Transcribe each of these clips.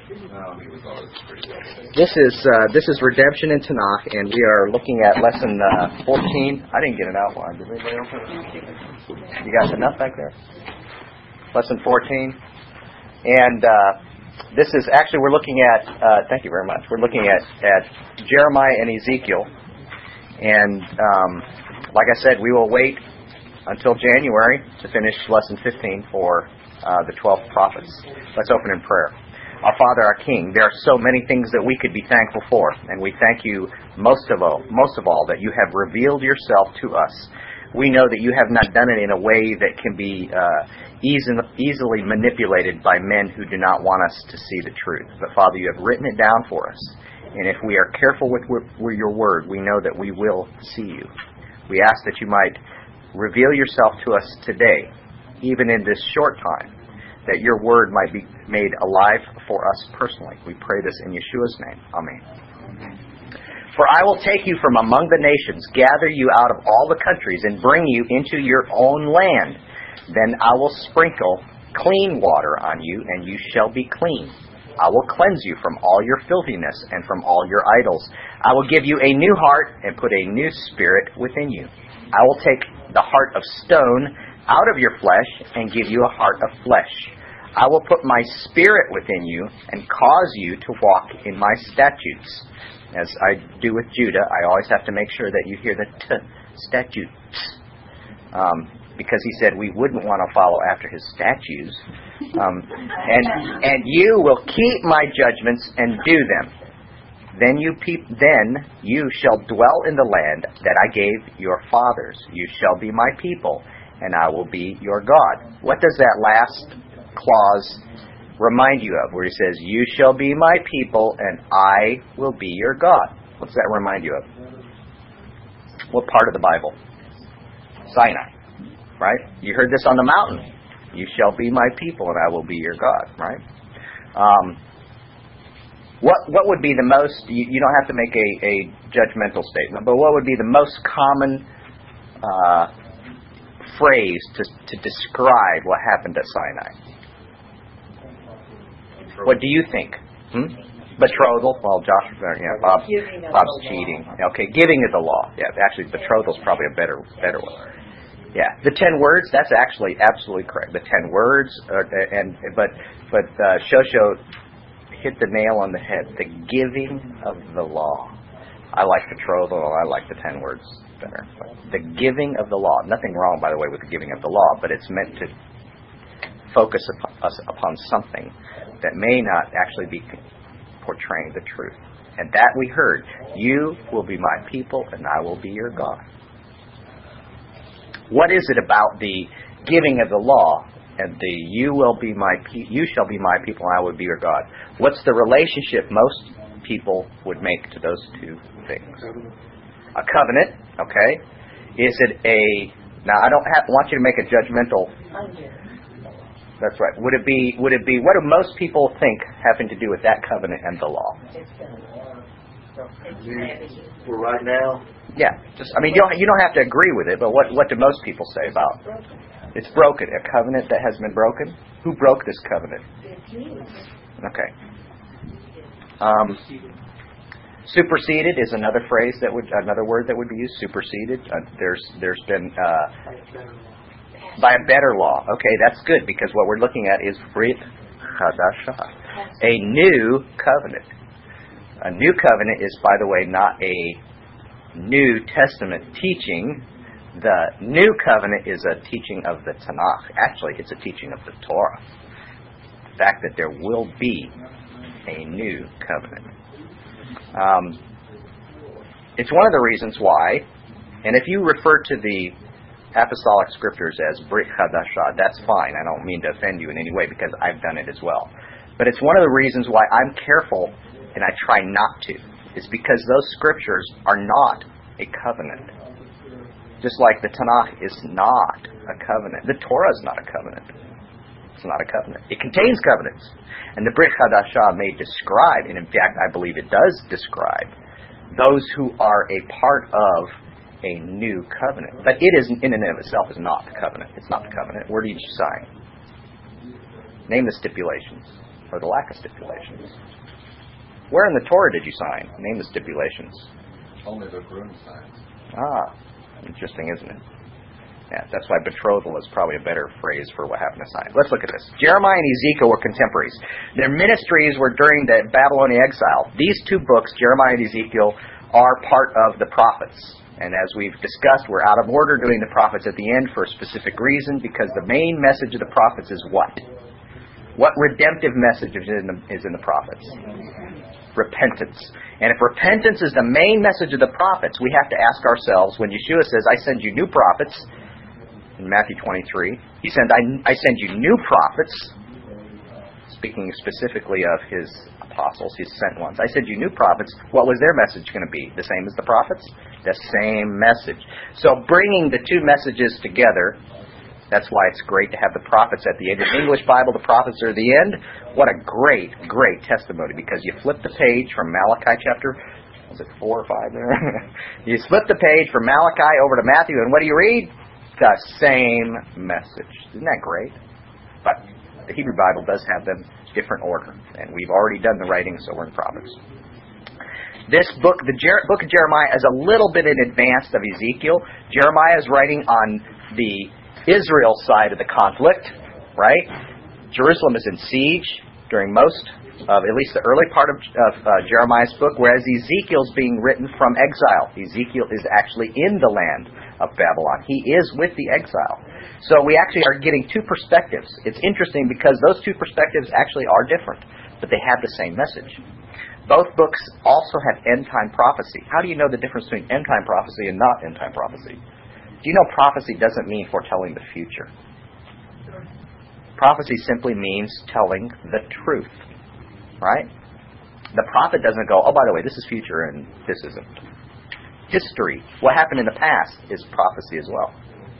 This is Redemption in Tanakh, and we are looking at lesson 14. I didn't get an outline. Did anybody else have it? You got enough back there? Lesson 14. And this is actually, we're looking at, thank you very much, we're looking at Jeremiah and Ezekiel. And like I said, we will wait until January to finish lesson 15 for the 12 prophets. Let's open in prayer. Our Father, our King, there are so many things that we could be thankful for, and we thank you most of all that you have revealed yourself to us. We know that you have not done it in a way that can be easily manipulated by men who do not want us to see the truth. But Father, you have written it down for us, and if we are careful with your word, we know that we will see you. We ask that you might reveal yourself to us today, even in this short time, that your word might be made alive for us personally. We pray this in Yeshua's name. Amen. For I will take you from among the nations, gather you out of all the countries, and bring you into your own land. Then I will sprinkle clean water on you, and you shall be clean. I will cleanse you from all your filthiness and from all your idols. I will give you a new heart and put a new spirit within you. I will take the heart of stone out of your flesh and give you a heart of flesh. I will put my spirit within you and cause you to walk in my statutes. As I do with Judah, I always have to make sure that you hear the statutes. Because he said we wouldn't want to follow after his statutes. And you will keep my judgments and do them. Then you shall dwell in the land that I gave your fathers. You shall be my people, and I will be your God. What does that last clause remind you of, where he says, you shall be my people, and I will be your God? What's that remind you of? What part of the Bible? Sinai, right? You heard this on the mountain. You shall be my people, and I will be your God, right? What would be the most, you don't have to make a judgmental statement, but what would be the most common phrase to describe what happened at Sinai? What do you think? Betrothal? Well, Bob's cheating. Okay, giving is the law. Yeah, actually, betrothal is probably a better one. Yeah, the 10 words. That's actually absolutely correct. The 10 words, but Shosho hit the nail on the head. The giving of the law. I like betrothal. I like the 10 words better. But the giving of the law. Nothing wrong, by the way, with the giving of the law, but it's meant to focus us upon something that may not actually be portraying the truth. And that we heard. You will be my people, and I will be your God. What is it about the giving of the law and the you shall be my people, and I will be your God? What's the relationship most people would make to those two things? A covenant, okay. Is it now I don't want you to make a judgmental. That's right. Would it be? What do most people think having to do with that covenant and the law? For right now. Yeah. You don't have to agree with it, but what do most people say about? It's broken. A covenant that has been broken. Who broke this covenant? Okay. Superseded is another word that would be used. Superseded. There's been by a better law. Okay, that's good, because what we're looking at is Brit Chadashah, a new covenant. A new covenant is, by the way, not a New Testament teaching. The new covenant is a teaching of the Tanakh. Actually, it's a teaching of the Torah. The fact that there will be a new covenant. It's one of the reasons why, and if you refer to the apostolic scriptures as Brit Chadashah, that's fine. I don't mean to offend you in any way, because I've done it as well. But it's one of the reasons why I'm careful and I try not to. It's because those scriptures are not a covenant. Just like the Tanakh is not a covenant. The Torah is not a covenant. It's not a covenant. It contains covenants. And the Brit Chadashah may describe, and in fact I believe it does describe, those who are a part of a new covenant. But it is, in and of itself, is not the covenant. It's not the covenant. Where did you sign? Name the stipulations. or the lack of stipulations? Where in the Torah did you sign? Name the stipulations. Only the groom signs. Ah, interesting, isn't it? Yeah, that's why betrothal is probably a better phrase for what happened to sign. Let's look at this. Jeremiah and Ezekiel were contemporaries. Their ministries were during the Babylonian exile. These two books, Jeremiah and Ezekiel, are part of the prophets. And as we've discussed, we're out of order doing the prophets at the end for a specific reason, because the main message of the prophets is what? What redemptive message is in the prophets? Repentance. And if repentance is the main message of the prophets, we have to ask ourselves, when Yeshua says, I send you new prophets, in Matthew 23, he said, I send you new prophets, speaking specifically of his apostles, his sent ones. I send you new prophets. What was their message going to be? The same as the prophets? The same message. So bringing the two messages together, that's why it's great to have the prophets at the end. In the English Bible, the prophets are the end. What a great, great testimony, because you flip the page from Malachi chapter, was it 4 or 5 there? You flip the page from Malachi over to Matthew, and what do you read? The same message. Isn't that great? But the Hebrew Bible does have them different order, and we've already done the writing, so we're in prophets. This book, book of Jeremiah, is a little bit in advance of Ezekiel. Jeremiah is writing on the Israel side of the conflict, right? Jerusalem is in siege during most of, at least the early part of Jeremiah's book, whereas Ezekiel's being written from exile. Ezekiel is actually in the land of Babylon. He is with the exile. So we actually are getting two perspectives. It's interesting because those two perspectives actually are different, but they have the same message. Both books also have end-time prophecy. How do you know the difference between end-time prophecy and not end-time prophecy? Do you know prophecy doesn't mean foretelling the future? Prophecy simply means telling the truth, right? The prophet doesn't go, oh, by the way, this is future and this isn't. History, what happened in the past, is prophecy as well.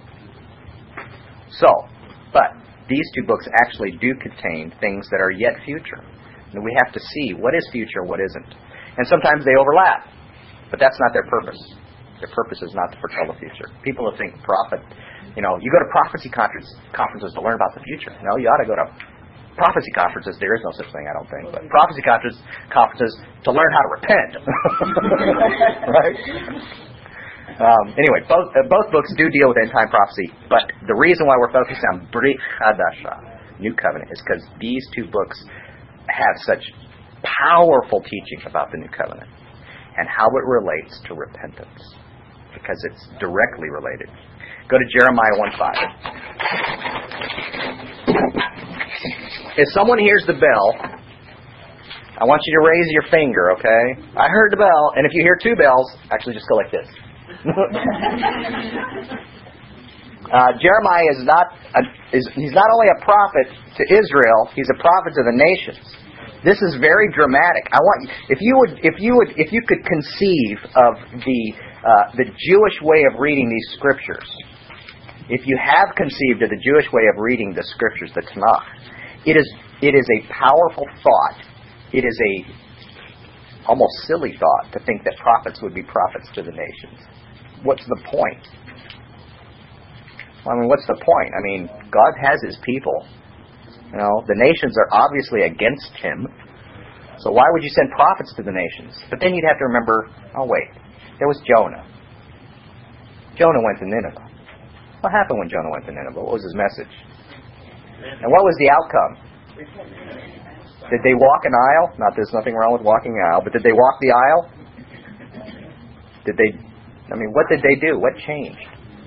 So, but these two books actually do contain things that are yet future. And we have to see what is future, what isn't. And sometimes they overlap, but that's not their purpose. Their purpose is not to foretell the future. People who think prophet, you go to prophecy conferences to learn about the future. No, you ought to go to prophecy conferences. There is no such thing, I don't think. But prophecy conferences to learn how to repent. Right? Anyway, both books do deal with end-time prophecy. But the reason why we're focused on Brit Hadasha, New Covenant, is because these two books have such powerful teaching about the New Covenant and how it relates to repentance, because it's directly related. Go to Jeremiah 1:5. If someone hears the bell, I want you to raise your finger, okay? I heard the bell, and if you hear two bells, actually just go like this. Jeremiah he's not only a prophet to Israel, he's a prophet to the nations. This is very dramatic. If you could conceive of the Jewish way of reading these scriptures, if you have conceived of the Jewish way of reading the scriptures, the Tanakh, it is a powerful thought. It is a almost silly thought to think that prophets would be prophets to the nations. What's the point? What's the point? God has His people. The nations are obviously against Him. So why would you send prophets to the nations? But then you'd have to remember, oh wait, there was Jonah. Jonah went to Nineveh. What happened when Jonah went to Nineveh? What was his message? And what was the outcome? Did they walk an aisle? There's nothing wrong with walking an aisle, but did they walk the aisle? What did they do? What changed?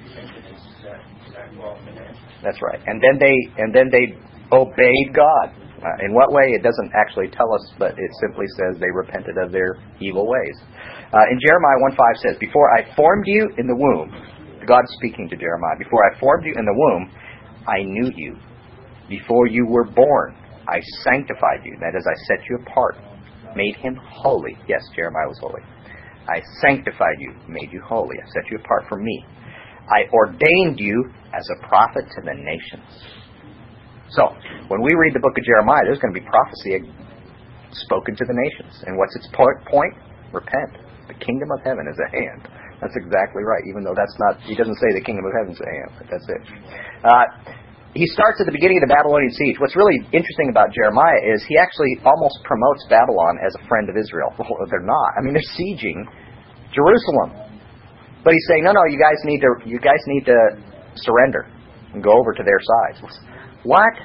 That's right. And then they obeyed God. In what way? It doesn't actually tell us, but it simply says they repented of their evil ways. In Jeremiah 1:5 says, before I formed you in the womb, God speaking to Jeremiah, before I formed you in the womb, I knew you. Before you were born, I sanctified you. That is, I set you apart, made him holy. Yes, Jeremiah was holy. I sanctified you, made you holy. I set you apart from me. I ordained you as a prophet to the nations. So, when we read the book of Jeremiah, there's going to be prophecy spoken to the nations. And what's its point? Repent. The kingdom of heaven is at hand. That's exactly right, even though he doesn't say the kingdom of heaven is at hand, but that's it. he starts at the beginning of the Babylonian siege. What's really interesting about Jeremiah is he actually almost promotes Babylon as a friend of Israel. Well, they're not. I mean, they're sieging Jerusalem. But he's saying, no, you guys need to surrender and go over to their side. What?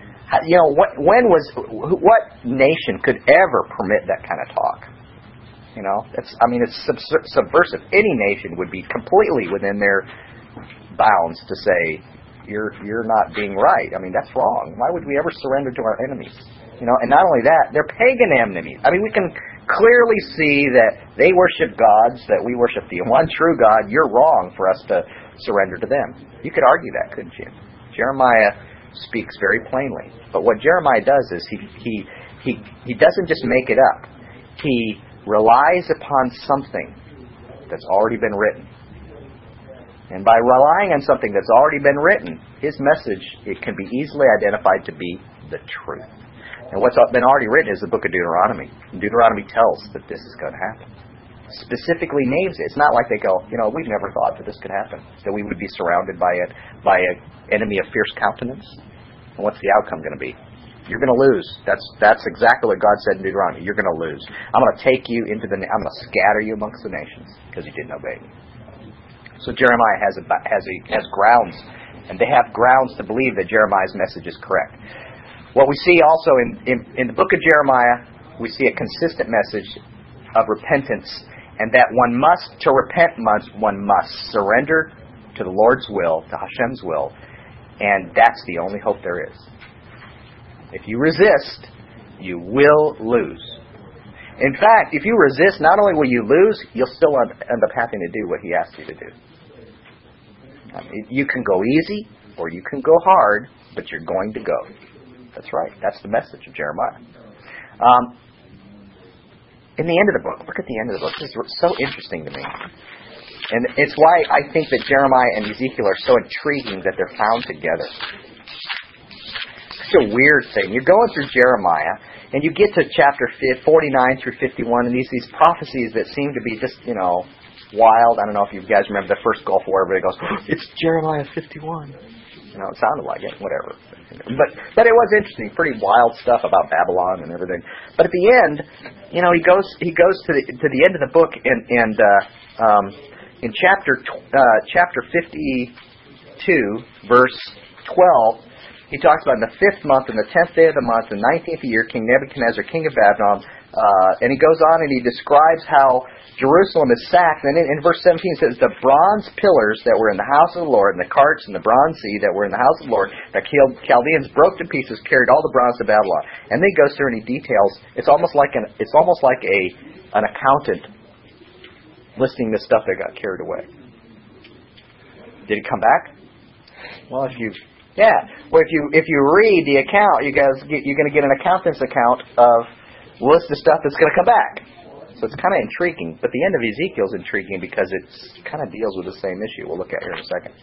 What nation could ever permit that kind of talk? It's subversive. Any nation would be completely within their bounds to say, you're not being right. I mean, that's wrong. Why would we ever surrender to our enemies? And not only that, they're pagan enemies. I mean, we can clearly see that they worship gods, that we worship the one true God. You're wrong for us to surrender to them. You could argue that, couldn't you? Jeremiah speaks very plainly. But what Jeremiah does is he doesn't just make it up. He relies upon something that's already been written. And by relying on something that's already been written, his message, it can be easily identified to be the truth. And what's been already written is the book of Deuteronomy. And Deuteronomy tells that this is going to happen. Specifically names it. It's not like they go, we've never thought that this could happen, that we would be surrounded by an enemy of fierce countenance. And what's the outcome going to be? You're going to lose. That's exactly what God said in Deuteronomy. You're going to lose. I'm going to take you I'm going to scatter you amongst the nations because you didn't obey me. So Jeremiah has grounds, and they have grounds to believe that Jeremiah's message is correct. What we see also in the book of Jeremiah, we see a consistent message of repentance, and that to repent, one must surrender to the Lord's will, to Hashem's will, and that's the only hope there is. If you resist, you will lose. In fact, if you resist, not only will you lose, you'll still end up having to do what he asked you to do. You can go easy or you can go hard, but you're going to go. That's right. That's the message of Jeremiah. In the end of the book, look at the end of the book. This is so interesting to me. And it's why I think that Jeremiah and Ezekiel are so intriguing that they're found together. It's a weird thing. You're going through Jeremiah, and you get to chapter 49 through 51, and these prophecies that seem to be just, wild. I don't know if you guys remember the first Gulf War, everybody goes, it's Jeremiah 51. It sounded like it, whatever. But it was interesting, pretty wild stuff about Babylon and everything. But at the end, he goes to the end of the book, and in chapter 52, verse 12, he talks about in the 5th month, and the 10th day of the month, the 19th year, King Nebuchadnezzar, king of Babylon, and he goes on and he describes how Jerusalem is sacked. And in verse 17 it says, the bronze pillars that were in the house of the Lord, and the carts and the bronze sea that were in the house of the Lord, the Chaldeans broke to pieces, carried all the bronze to Babylon. And then he goes through and he details. It's almost like an accountant listing the stuff that got carried away. Did it come back? Well, if you read the account, you're going to get an accountant's account of list of stuff that's going to come back. So it's kind of intriguing. But the end of Ezekiel is intriguing because it kind of deals with the same issue. We'll look at here in a second.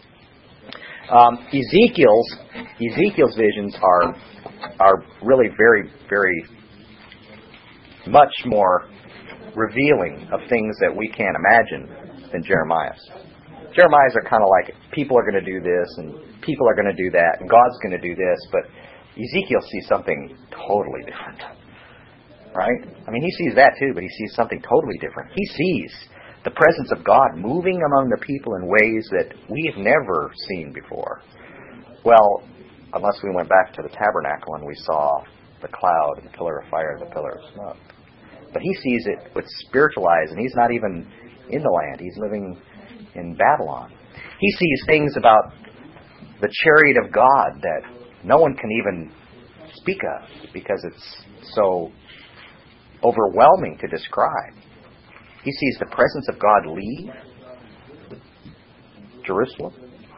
Ezekiel's visions are really very, very much more revealing of things that we can't imagine than Jeremiah's. Jeremiah's are kind of like, people are going to do this, and people are going to do that, and God's going to do this, but Ezekiel sees something totally different. Right? I mean, he sees that too, but he sees something totally different. He sees the presence of God moving among the people in ways that we have never seen before. Well, unless we went back to the tabernacle and we saw the cloud and the pillar of fire and the pillar of smoke. But he sees it with spiritual eyes, and he's not even in the land. He's living in Babylon. He sees things about the chariot of God that no one can even speak of because it's so overwhelming to describe. He sees the presence of God leave Jerusalem.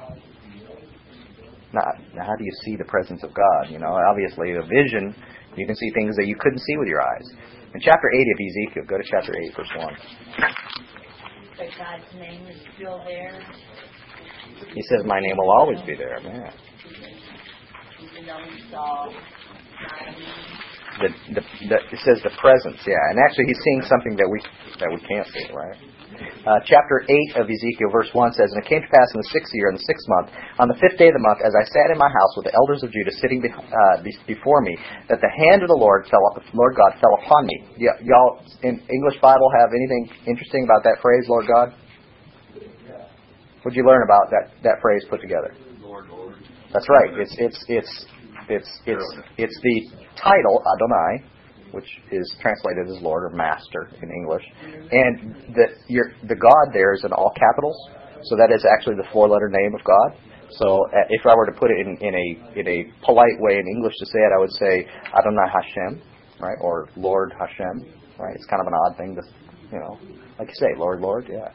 Now, how do you see the presence of God? Obviously, a vision, you can see things that you couldn't see with your eyes. In chapter 8 of Ezekiel, go to chapter 8, verse 1. But God's name is still there. He says, my name will always be there. Man. Even though he saw it says the presence, yeah. And actually, he's seeing something that we can't see, right? Chapter 8 of Ezekiel, verse 1 says, "And it came to pass in the 6th year, in the 6th month, on the 5th day of the month, as I sat in my house with the elders of Judah sitting before me, that the hand of the Lord God fell upon me." Y'all in English Bible have anything interesting about that phrase, Lord God? What'd you learn about that phrase put together? Lord. That's right. It's the title Adonai, which is translated as Lord or Master in English, and the God there is in all capitals, so that is actually the 4-letter name of God. So if I were to put it in a polite way in English to say it, I would say Adonai Hashem, right, or Lord Hashem, right? It's kind of an odd thing to, like you say, Lord, yeah.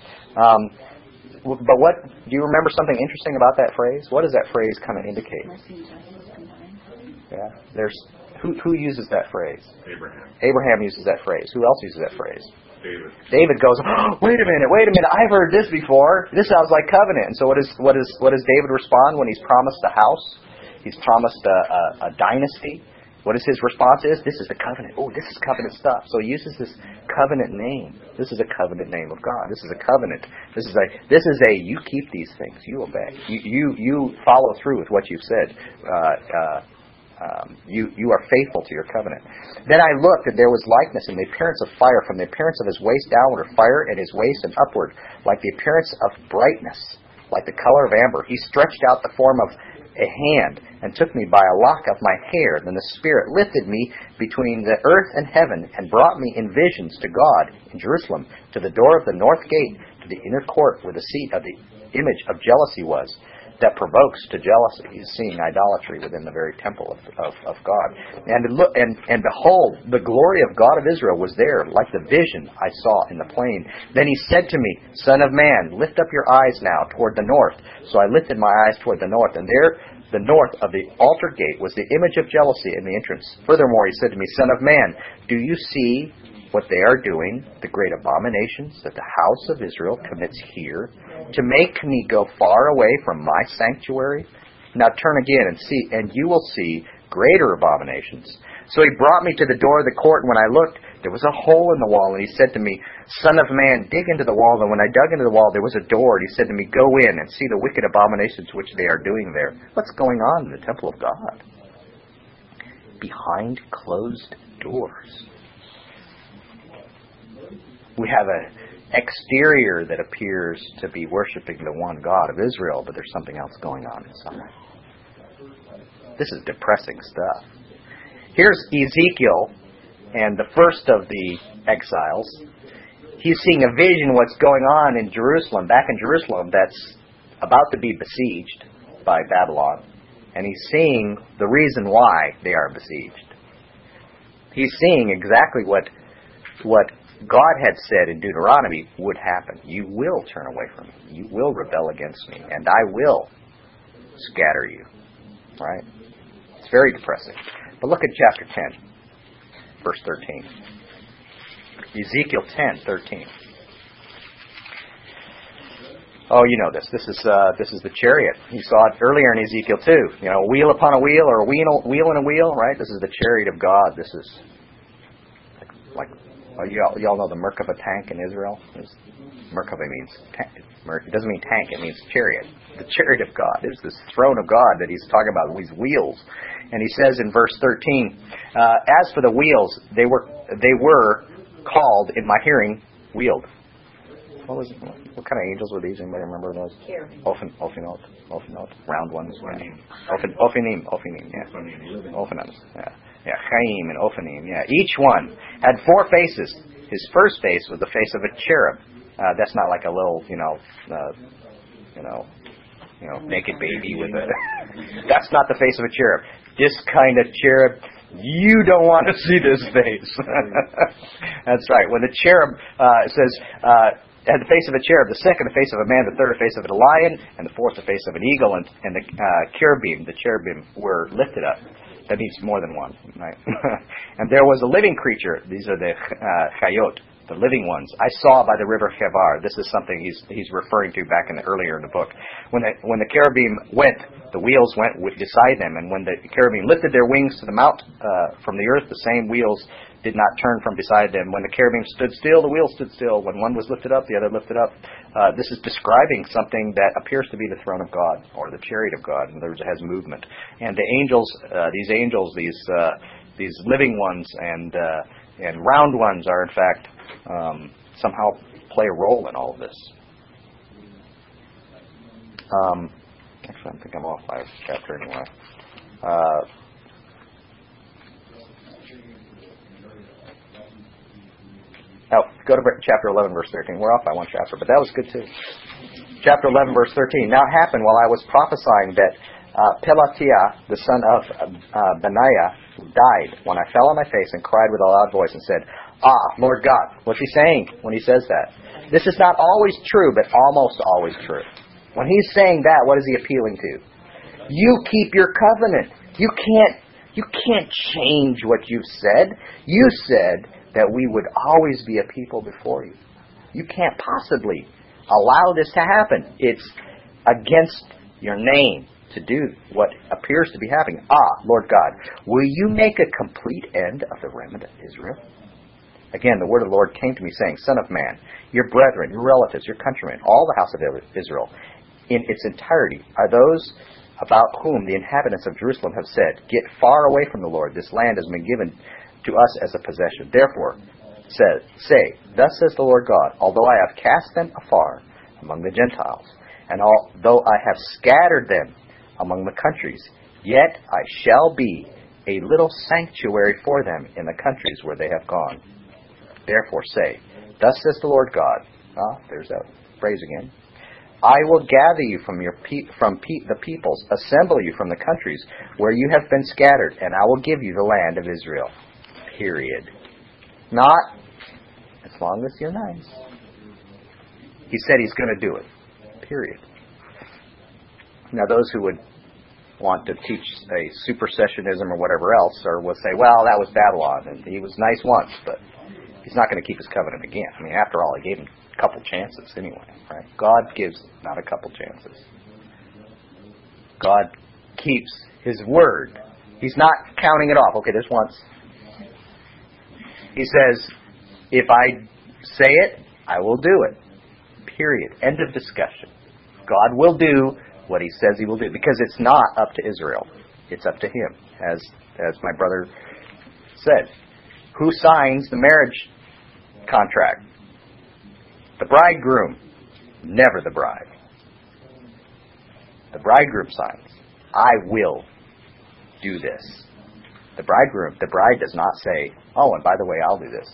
But what do you remember something interesting about that phrase? What does that phrase kind of indicate? Yeah, there's who uses that phrase? Abraham uses that phrase. Who else uses that phrase? David goes, "Oh, wait a minute! I've heard this before. This sounds like covenant." And so what does David respond when he's promised a house? He's promised a dynasty. What is his response? This is the covenant. Oh, this is covenant stuff. So he uses this covenant name. This is a covenant name of God. This is a covenant. This is a you keep these things. You obey. You follow through with what you've said. You are faithful to your covenant. Then I looked, and there was likeness in the appearance of fire, from the appearance of his waist downward, fire at his waist and upward, like the appearance of brightness, like the color of amber. He stretched out the form of a hand and took me by a lock of my hair. Then the Spirit lifted me between the earth and heaven and brought me in visions to God in Jerusalem, to the door of the north gate, to the inner court where the seat of the image of jealousy was, that provokes to jealousy. He's seeing idolatry within the very temple of God. And behold, the glory of God of Israel was there, like the vision I saw in the plain. Then he said to me, "Son of man, lift up your eyes now toward the north." So I lifted my eyes toward the north, and there, the north of the altar gate, was the image of jealousy in the entrance. Furthermore, he said to me, "Son of man, do you see what they are doing, the great abominations that the house of Israel commits here, to make me go far away from my sanctuary? Now turn again and see, and you will see greater abominations." So he brought me to the door of the court, and when I looked, there was a hole in the wall, and he said to me, "Son of man, dig into the wall." And when I dug into the wall, there was a door, and he said to me, "Go in and see the wicked abominations which they are doing there." What's going on in the temple of God? Behind closed doors. We have an exterior that appears to be worshiping the one God of Israel, but there's something else going on inside. This is depressing stuff. Here's Ezekiel, and the first of the exiles. He's seeing a vision of what's going on in Jerusalem, back in Jerusalem, that's about to be besieged by Babylon. And he's seeing the reason why they are besieged. He's seeing exactly what God had said in Deuteronomy would happen. You will turn away from me. You will rebel against me, and I will scatter you. Right? It's very depressing. But look at chapter 10, verse 13. Ezekiel 10:13. Oh, you know this. This is the chariot. You saw it earlier in Ezekiel 2. Wheel upon a wheel, or a wheel in a wheel, right? This is the chariot of God. This is like y'all know the Merkava tank in Israel? Merkava means tank. It doesn't mean tank, it means chariot. The chariot of God. There's this throne of God that he's talking about, these wheels. And he says in verse 13, "As for the wheels, they were called in my hearing wheeled." What kind of angels were these? Anybody remember those? Ophinot, round ones. Ophinim, yeah. Ophinons, yeah. Yeah, Chaim and Ophanim, yeah. Each one had 4 faces. His first face was the face of a cherub. That's not like a little, naked baby with a... That's not the face of a cherub. This kind of cherub, you don't want to see this face. That's right. When the cherub says... had the face of a cherub, the second the face of a man, the third the face of a lion, and the fourth the face of an eagle, and the cherubim were lifted up. That means more than one, right? And there was a living creature. These are the chayot, the living ones, I saw by the river Chebar. This is something he's referring to back earlier in the book. When the cherubim went, the wheels went beside them, and when the cherubim lifted their wings to the mount from the earth, the same wheels did not turn from beside them. When the cherubim stood still, the wheels stood still. When one was lifted up, the other lifted up. This is describing something that appears to be the throne of God, or the chariot of God. In other words, it has movement. And the angels, these living ones and round ones are in fact somehow play a role in all of this. Actually, I think I'm off by a chapter anyway. Go to chapter 11, verse 13. We're off by one chapter, but that was good too. Chapter 11, verse 13. Now it happened while I was prophesying that Pelatiah, the son of Benaiah, died when I fell on my face and cried with a loud voice and said, "Ah, Lord God." What's he saying when he says that? This is not always true, but almost always true. When he's saying that, what is he appealing to? You keep your covenant. You can't change what you've said. You said that we would always be a people before you. You can't possibly allow this to happen. It's against your name to do what appears to be happening. Ah, Lord God, will you make a complete end of the remnant of Israel? Again, the word of the Lord came to me saying, Son of man, your brethren, your relatives, your countrymen, all the house of Israel, in its entirety, are those about whom the inhabitants of Jerusalem have said, Get far away from the Lord. This land has been given to us as a possession. Therefore, say, Thus says the Lord God, although I have cast them afar among the Gentiles, and although I have scattered them among the countries, yet I shall be a little sanctuary for them in the countries where they have gone. Therefore say, Thus says the Lord God. There's that phrase again. I will gather you from the peoples, assemble you from the countries where you have been scattered, and I will give you the land of Israel. Period. Not as long as you're nice. He said he's going to do it. Period. Now, those who would want to teach a supersessionism or whatever else, or will say, well, that was Babylon, and he was nice once, but he's not going to keep his covenant again. I mean, after all, he gave him a couple chances anyway, right? God gives not a couple chances. God keeps his word. He's not counting it off. Okay, this once. He says, if I say it, I will do it. Period. End of discussion. God will do what he says he will do, because it's not up to Israel. It's up to him, as my brother said. Who signs the marriage contract? The bridegroom, never the bride. The bridegroom signs, I will do this. The bride does not say, oh, and by the way, I'll do this.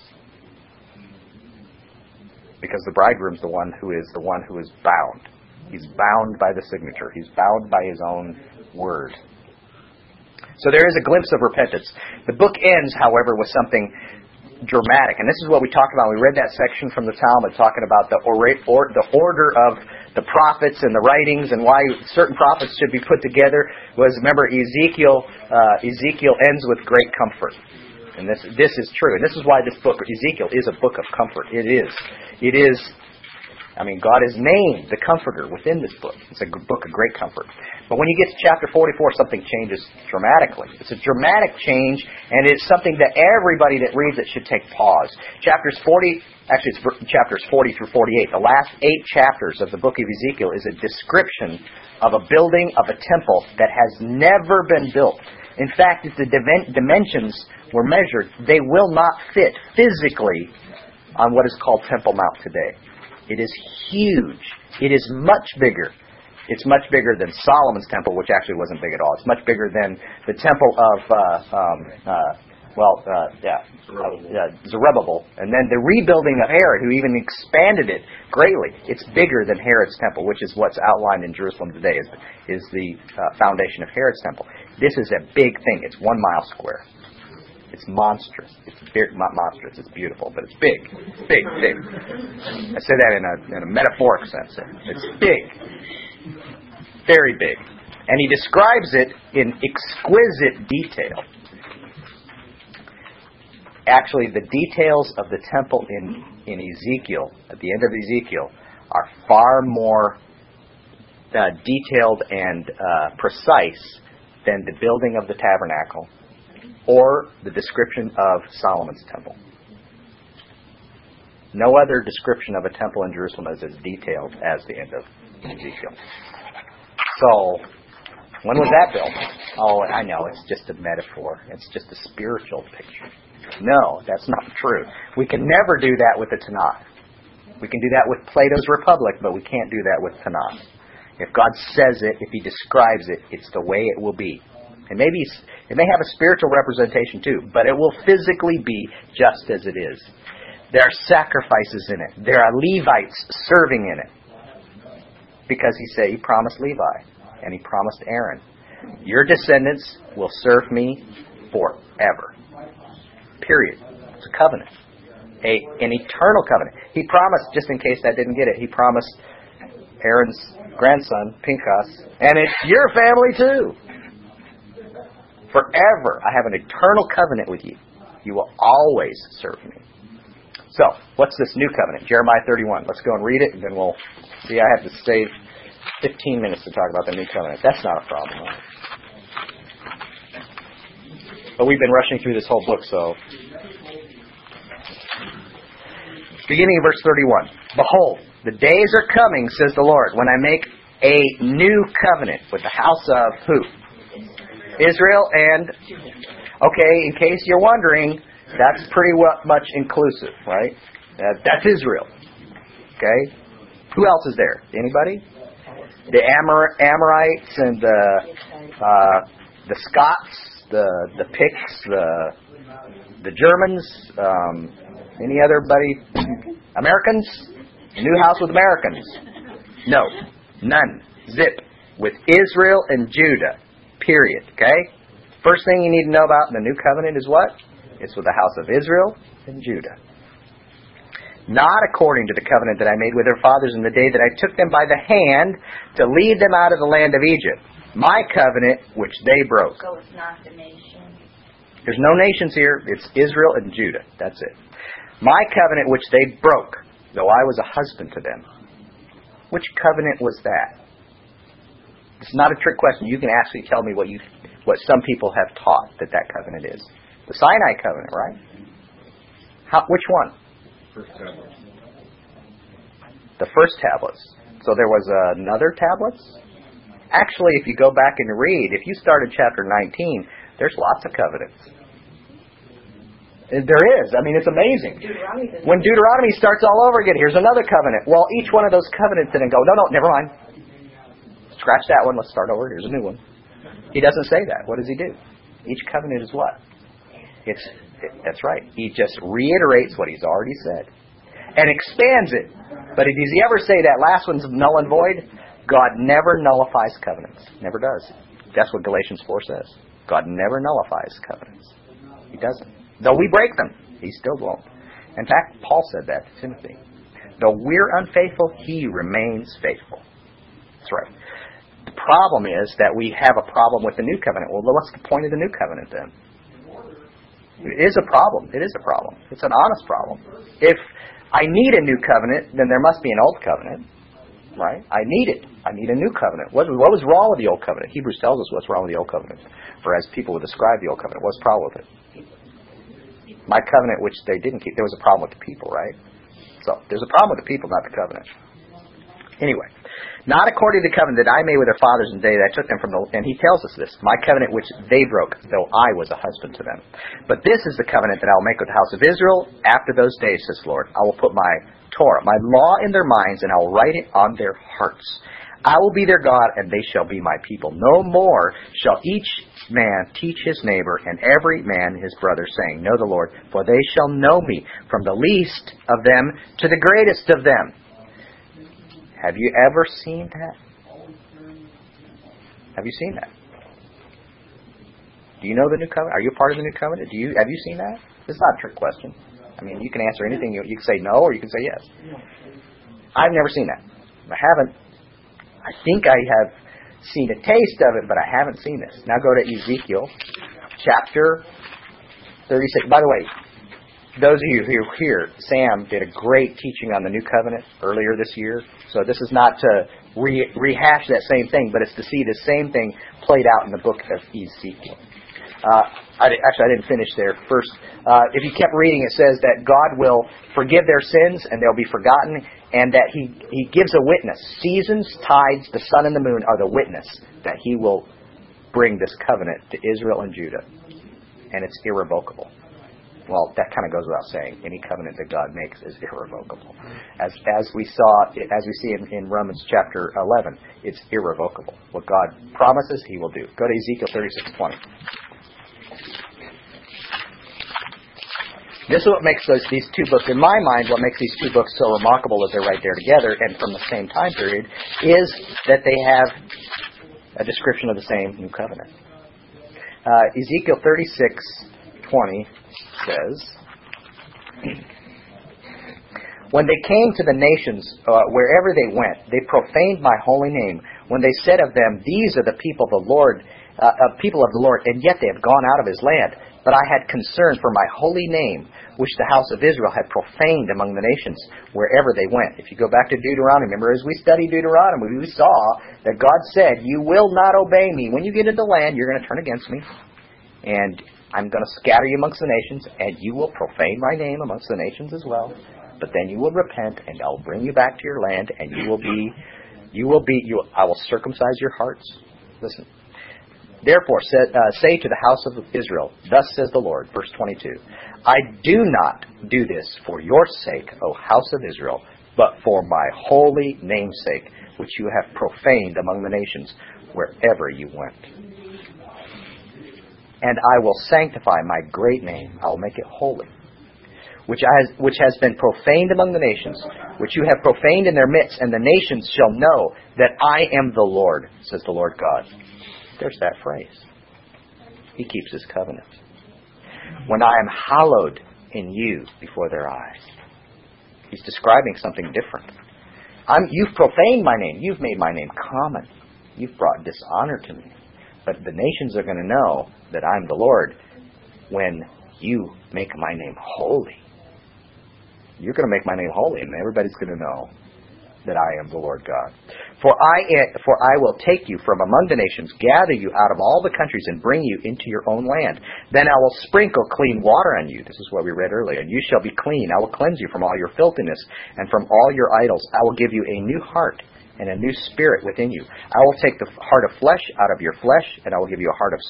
Because the bridegroom's the one who is bound. He's bound by the signature. He's bound by his own word. So there is a glimpse of repentance. The book ends, however, with something dramatic. And this is what we talked about. We read that section from the Talmud talking about the order of the prophets and the writings and why certain prophets should be put together. Remember, Ezekiel ends with great comfort. And this is true. And this is why this book, Ezekiel, is a book of comfort. It is. God is named the Comforter within this book. It's a book of great comfort. But when you get to chapter 44, something changes dramatically. It's a dramatic change, and it's something that everybody that reads it should take pause. Chapters 40 through 48, the last 8 chapters of the book of Ezekiel, is a description of a building of a temple that has never been built. In fact, if the dimensions were measured, they will not fit physically on what is called Temple Mount today. It is huge. It is much bigger. It's much bigger than Solomon's temple, which actually wasn't big at all. It's much bigger than the temple of Zerubbabel. And then the rebuilding of Herod, who even expanded it greatly. It's bigger than Herod's temple, which is what's outlined in Jerusalem today, is the foundation of Herod's temple. This is a big thing. It's 1 mile square. It's monstrous. It's not monstrous. It's beautiful, but it's big. Big, big. I say that in a metaphoric sense. It's big. Very big. And he describes it in exquisite detail. actually the details of the temple in Ezekiel, at the end of Ezekiel, are far more detailed and precise than the building of the tabernacle or the description of Solomon's temple. No other description of a temple in Jerusalem is as detailed as the end of Ezekiel. So, when was that built? Oh, I know, it's just a metaphor. It's just a spiritual picture. No, that's not true. We can never do that with the Tanakh. We can do that with Plato's Republic, but we can't do that with Tanakh. If God says it, if He describes it, it's the way it will be. And maybe it may have a spiritual representation too, but it will physically be just as it is. There are sacrifices in it. There are Levites serving in it. Because He promised Levi, and He promised Aaron, your descendants will serve me forever. Period. It's a covenant. An eternal covenant. He promised, just in case I didn't get it, He promised Aaron's grandson, Pinchas, and it's your family too. Forever. I have an eternal covenant with you. You will always serve me. So, what's this new covenant? Jeremiah 31. Let's go and read it, and then we'll see. I have to save 15 minutes to talk about the new covenant. That's not a problem. Right? But we've been rushing through this whole book, so. Beginning of verse 31. Behold, the days are coming, says the Lord, when I make a new covenant with the house of who? Israel and... Okay, in case you're wondering, that's pretty much inclusive, right? That's Israel. Okay? Who else is there? Anybody? The Amorites and the Scots, the Picts, the Germans, any other buddy? Americans? New house with Americans? No. None. Zip. With Israel and Judah. Period. Okay? First thing you need to know about the new covenant is what? It's with the house of Israel and Judah. Not according to the covenant that I made with their fathers in the day that I took them by the hand to lead them out of the land of Egypt. My covenant, which they broke. So it's not the nation. There's no nations here. It's Israel and Judah. That's it. My covenant, which they broke, though I was a husband to them. Which covenant was that? It's not a trick question. You can actually tell me what some people have taught that covenant is. The Sinai covenant, right? Which one? First tablet. The first tablets. So there was another tablets? Actually, if you go back and read, if you start in chapter 19, there's lots of covenants. There is. I mean, it's amazing. When Deuteronomy starts all over again, here's another covenant. Well, each one of those covenants didn't go, no, never mind. Scratch that one. Let's start over. Here's a new one. He doesn't say that. What does He do? Each covenant is what? That's right. He just reiterates what He's already said and expands it. But does He ever say that last one's null and void? God never nullifies covenants. Never does. That's what Galatians 4 says. God never nullifies covenants. He doesn't. Though we break them, He still won't. In fact, Paul said that to Timothy. Though we're unfaithful, He remains faithful. That's right. The problem is that we have a problem with the new covenant. Well, what's the point of the new covenant then? It is a problem. It is a problem. It's an honest problem. If I need a new covenant, then there must be an old covenant. Right? I need it. I need a new covenant. What was wrong with the old covenant? Hebrews tells us what's wrong with the old covenant. For as people would describe the old covenant, what's the problem with it? My covenant, which they didn't keep. There was a problem with the people, right? So, there's a problem with the people, not the covenant. Anyway, not according to the covenant that I made with their fathers in the day that I took them from the... And he tells us this. My covenant which they broke, though I was a husband to them. But this is the covenant that I will make with the house of Israel after those days, says the Lord. I will put my Torah, my law in their minds, and I will write it on their hearts. I will be their God, and they shall be my people. No more shall each man teach his neighbor, and every man his brother, saying, Know the Lord, for they shall know me, from the least of them to the greatest of them. Have you ever seen that? Have you seen that? Do you know the new covenant? Are you a part of the new covenant? Have you seen that? It's not a trick question. I mean, you can answer anything. You can say no, or you can say yes. I've never seen that. I haven't. I think I have seen a taste of it, but I haven't seen this. Now go to Ezekiel chapter 36. By the way, those of you who are here, Sam did a great teaching on the New Covenant earlier this year. So this is not to rehash that same thing, but it's to see the same thing played out in the book of Ezekiel. I didn't finish there. First, if you kept reading, it says that God will forgive their sins and they'll be forgotten, and that He gives a witness. Seasons, tides, the sun and the moon are the witness that He will bring this covenant to Israel and Judah, and it's irrevocable. Well, that kind of goes without saying. Any covenant that God makes is irrevocable. As we see in Romans chapter 11, it's irrevocable. What God promises, He will do. Go to Ezekiel 36:20. This is what makes these two books, in my mind, what makes these two books so remarkable that they're right there together and from the same time period, is that they have a description of the same new covenant. Ezekiel 36:20 says, "When they came to the nations, wherever they went, they profaned my holy name. When they said of them, these are the people of the Lord, and yet they have gone out of His land. But I had concern for my holy name, which the house of Israel had profaned among the nations, wherever they went." If you go back to Deuteronomy, remember as we studied Deuteronomy, we saw that God said, "You will not obey me. When you get into the land, you're going to turn against me. And I'm going to scatter you amongst the nations, and you will profane my name amongst the nations as well. But then you will repent, and I'll bring you back to your land, and I will circumcise your hearts." Listen. "Therefore, say to the house of Israel, thus says the Lord," verse 22, "I do not do this for your sake, O house of Israel, but for my holy name's sake, which you have profaned among the nations, wherever you went. And I will sanctify my great name, I will make it holy, which has been profaned among the nations, which you have profaned in their midst, and the nations shall know that I am the Lord, says the Lord God." There's that phrase. He keeps His covenant. "When I am hallowed in you before their eyes." He's describing something different. You've profaned my name. You've made my name common. You've brought dishonor to me. But the nations are going to know that I'm the Lord when you make my name holy. You're going to make my name holy, and everybody's going to know that I am the Lord God. For I will take you from among the nations, gather you out of all the countries, and bring you into your own land. Then I will sprinkle clean water on you." This is what we read earlier. "And you shall be clean. I will cleanse you from all your filthiness and from all your idols. I will give you a new heart and a new spirit within you. I will take the heart of flesh out of your flesh, and I will give you a heart of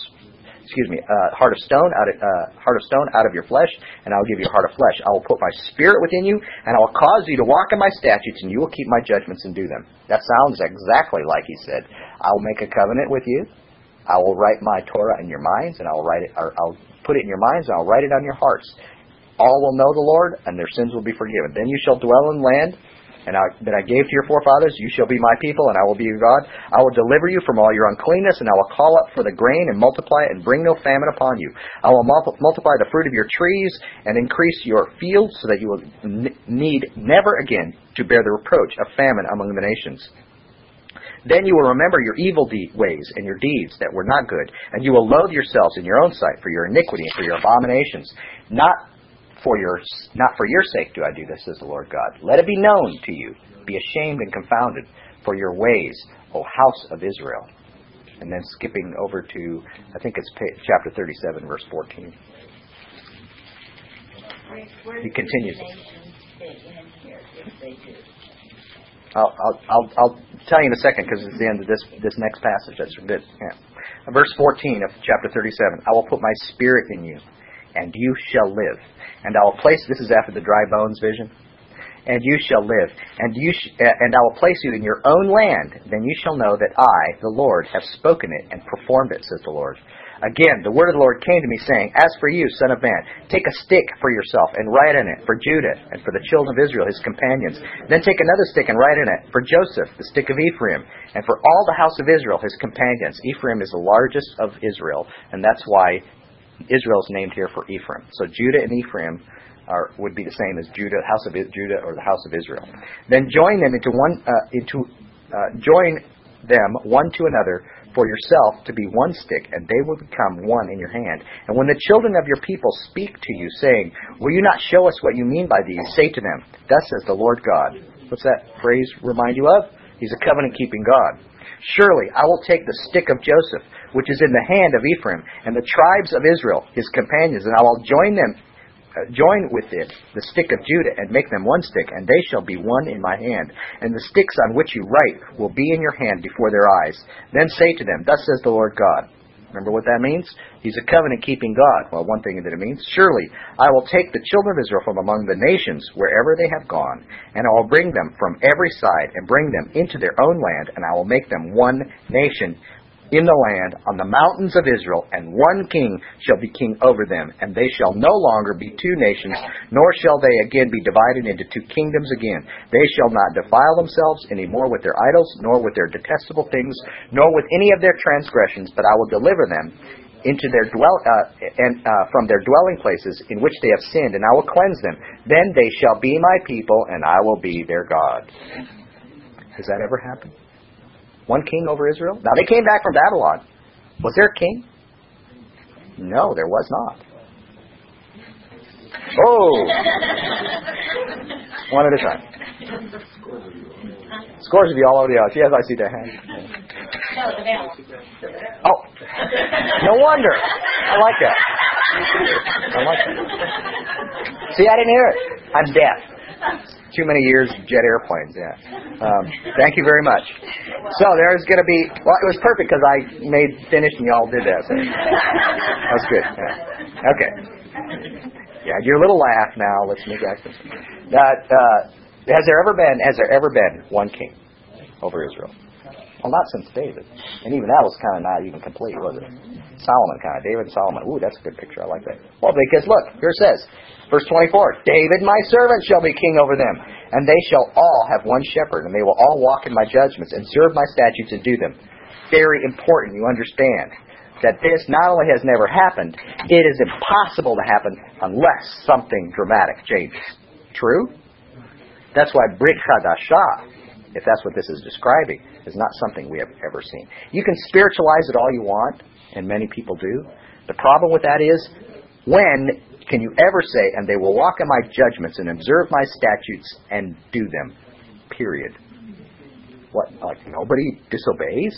stone out of your flesh, and I will give you a heart of flesh. I will put my spirit within you, and I will cause you to walk in my statutes, and you will keep my judgments and do them." That sounds exactly like He said, "I will make a covenant with you. I will write my Torah in your minds, and I'll put it in your minds, and I'll write it on your hearts. All will know the Lord, and their sins will be forgiven. Then you shall dwell in the land that I gave to your forefathers. You shall be my people, and I will be your God. I will deliver you from all your uncleanness, and I will call up for the grain and multiply it and bring no famine upon you. I will multiply the fruit of your trees and increase your fields, so that you will need never again to bear the reproach of famine among the nations. Then you will remember your evil ways and your deeds that were not good, and you will loathe yourselves in your own sight for your iniquity and for your abominations. Not for your sake do I do this, says the Lord God. Let it be known to you. Be ashamed and confounded for your ways, O house of Israel." And then skipping over to, I think it's chapter 37, verse 14. He continues. I'll tell you in a second, because it's the end of this next passage. That's good. Yeah. Verse 14 of chapter 37. "I will put my spirit in you, and you shall live. And I will place," this is after the dry bones vision, "and you shall live, and I will place you in your own land. Then you shall know that I, the Lord, have spoken it and performed it, says the Lord. Again, the word of the Lord came to me, saying, As for you, son of man, take a stick for yourself, and write in it for Judah, and for the children of Israel, his companions. Then take another stick and write in it for Joseph, the stick of Ephraim, and for all the house of Israel, his companions." Ephraim is the largest of Israel, and that's why Israel is named here for Ephraim. So Judah and Ephraim would be the same as Judah, house of Judah, or the house of Israel. "Then join them one to another for yourself to be one stick, and they will become one in your hand. And when the children of your people speak to you, saying, will you not show us what you mean by these? Say to them, thus says the Lord God. What's that phrase remind you of? He's a covenant-keeping God. Surely I will take the stick of Joseph, which is in the hand of Ephraim, and the tribes of Israel, his companions, and I will join with it the stick of Judah, and make them one stick, and they shall be one in my hand. And the sticks on which you write will be in your hand before their eyes. Then say to them, thus says the Lord God. Remember what that means? He's a covenant-keeping God. Well, one thing that it means, surely I will take the children of Israel from among the nations wherever they have gone, and I will bring them from every side, and bring them into their own land, and I will make them one nation in the land on the mountains of Israel, and one king shall be king over them, and they shall no longer be two nations, nor shall they again be divided into two kingdoms again. They shall not defile themselves any more with their idols, nor with their detestable things, nor with any of their transgressions, but I will deliver them into their from their dwelling places in which they have sinned, and I will cleanse them. Then they shall be my people, and I will be their God. Has that ever happened? One king over Israel? Now, they came back from Babylon. Was there a king? No, there was not. Oh! One at a time. Scores of you all over the audience. Yes, I see that hand. Oh! No wonder. I like that. See, I didn't hear it. I'm deaf. Too many years of jet airplanes, yeah. Thank you very much. So there's going to be, well, it was perfect because I finished and y'all did that. So that was good. Yeah. Okay. Yeah, your little laugh now. Let's make action. Has there ever been one king over Israel? Well, not since David. And even that was kind of not even complete, was it? David and Solomon. Ooh, that's a good picture. I like that. Well, because look, here it says, verse 24, David my servant shall be king over them, and they shall all have one shepherd, and they will all walk in my judgments, and observe my statutes, and do them. Very important you understand that this not only has never happened, it is impossible to happen unless something dramatic changes. True? That's why Brit Chadashah, if that's what this is describing, is not something we have ever seen. You can spiritualize it all you want, and many people do. The problem with that is, when can you ever say, and they will walk in my judgments and observe my statutes and do them? Period. What? Like nobody disobeys?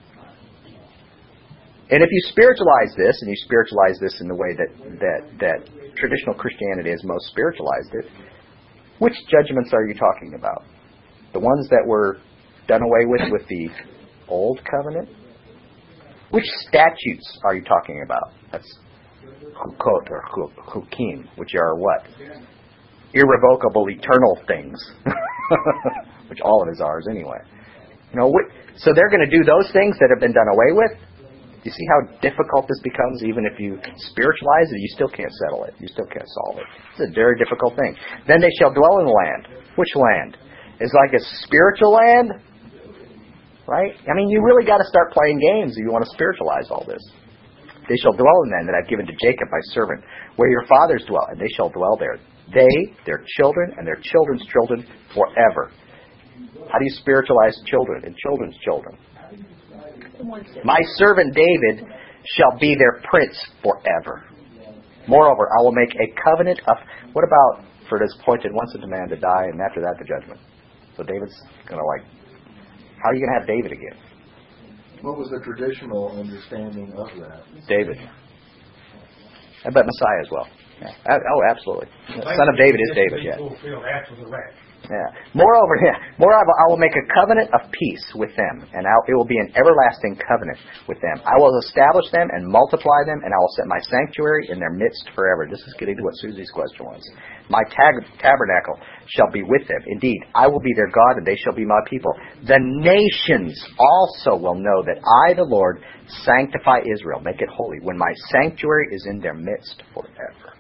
And if you spiritualize this, and you spiritualize this in the way that traditional Christianity has most spiritualized it, which judgments are you talking about? The ones that were done away with the Old Covenant? Which statutes are you talking about? That's Hukot or Hukim, which are what? Irrevocable, eternal things. Which all of it is ours anyway. So they're going to do those things that have been done away with? You see how difficult this becomes? Even if you spiritualize it, you still can't settle it. You still can't solve it. It's a very difficult thing. Then they shall dwell in the land. Which land? It's like a spiritual land? Right? I mean, you really got to start playing games if you want to spiritualize all this. They shall dwell in them that I've given to Jacob my servant, where your fathers dwell, and they shall dwell there. They, their children, and their children's children forever. How do you spiritualize children and children's children? My servant David shall be their prince forever. Moreover, I will make a covenant of... What about, for it is appointed once unto man to die, and after that the judgment? So David's going to how are you going to have David again? What was the traditional understanding of that? David. I bet Messiah as well. Yeah. Oh, absolutely. The son of David is David, yeah. Yeah. Moreover, I will make a covenant of peace with them, and it will be an everlasting covenant with them. I will establish them and multiply them, and I will set my sanctuary in their midst forever. This is getting to what Susie's question was. My tabernacle shall be with them. Indeed, I will be their God, and they shall be my people. The nations also will know that I, the Lord, sanctify Israel, make it holy, when my sanctuary is in their midst forever.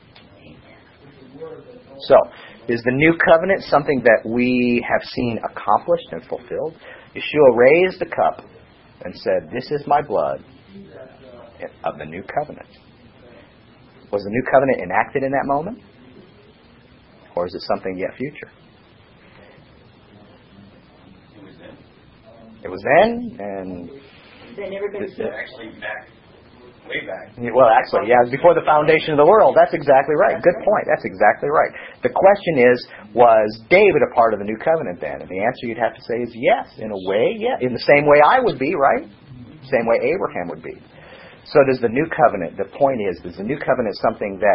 So, is the new covenant something that we have seen accomplished and fulfilled? Yeshua raised the cup and said, this is my blood of the new covenant. Was the new covenant enacted in that moment? Or is it something yet future? It was then, and Then everybody's Actually, way back. Well, actually, yeah, it was before the foundation of the world. That's exactly right. Good point. That's exactly right. The question is, was David a part of the new covenant then? And the answer you'd have to say is yes. In a way, yeah. In the same way I would be, right? Same way Abraham would be. So does the new covenant. The point is the new covenant something that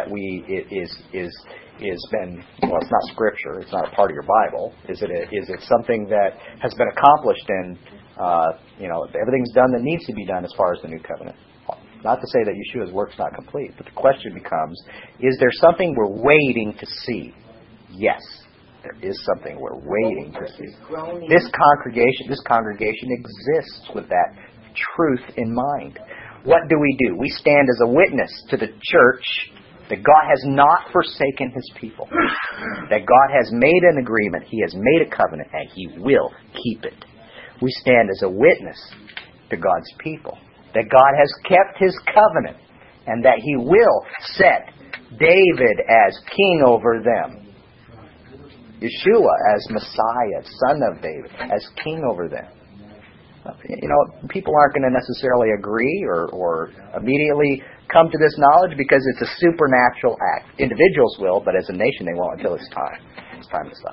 is been, well, it's not scripture. It's not a part of your Bible. Is it something that has been accomplished and everything's done that needs to be done as far as the new covenant? Not to say that Yeshua's work's not complete, but the question becomes, is there something we're waiting to see? Yes, there is something we're waiting to see. This congregation exists with that truth in mind. What do? We stand as a witness to the church that God has not forsaken His people. That God has made an agreement, He has made a covenant, and He will keep it. We stand as a witness to God's people. That God has kept His covenant, and that He will set David as king over them. Yeshua as Messiah, son of David, as king over them. People aren't going to necessarily agree or immediately come to this knowledge because it's a supernatural act. Individuals will, but as a nation they won't until it's time. It's time to stop.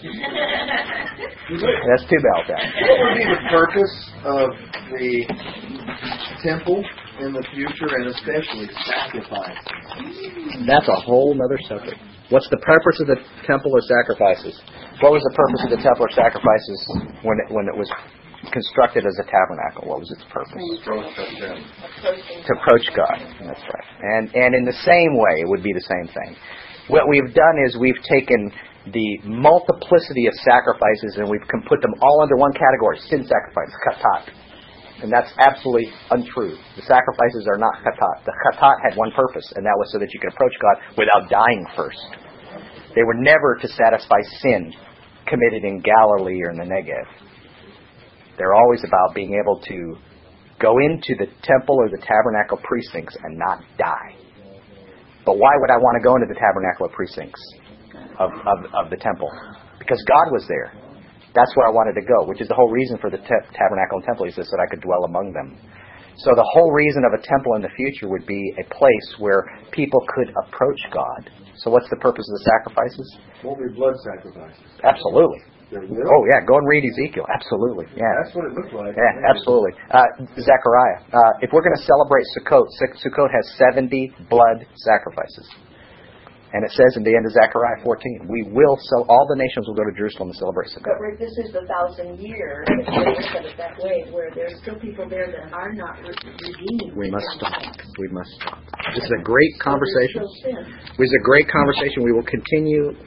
That's too bad. What would be the purpose of the temple in the future, and especially sacrifice? That's a whole other subject. What's the purpose of the temple or sacrifices? What was the purpose of the temple or sacrifices when it was constructed as a tabernacle? What was its purpose? To approach God. That's right. And in the same way, it would be the same thing. What we've done is we've taken the multiplicity of sacrifices and we've put them all under one category: sin sacrifice, chatat. And that's absolutely untrue. The sacrifices are not chatat. The chatat had one purpose, and that was so that you could approach God without dying first. They were never to satisfy sin committed in Galilee or in the Negev. They're always about being able to go into the temple or the tabernacle precincts and not die. But why would I want to go into the tabernacle or precincts of the temple? Because God was there. That's where I wanted to go, which is the whole reason for the tabernacle and temple. He says that I could dwell among them. So the whole reason of a temple in the future would be a place where people could approach God. So what's the purpose of the sacrifices? Won't be blood sacrifices. Absolutely. There will? Oh, yeah, go and read Ezekiel. Absolutely. Yeah. That's what it looked like. Yeah, absolutely. Zechariah. If we're going to celebrate Sukkot, Sukkot has 70 blood sacrifices. And it says in the end of Zechariah 14, all the nations will go to Jerusalem and celebrate Sukkot. But Rick, this is the 1,000 years, if you look at it that way, where there's still people there that are not redeeming. We must stop. This is a great conversation. This is a great conversation. We will continue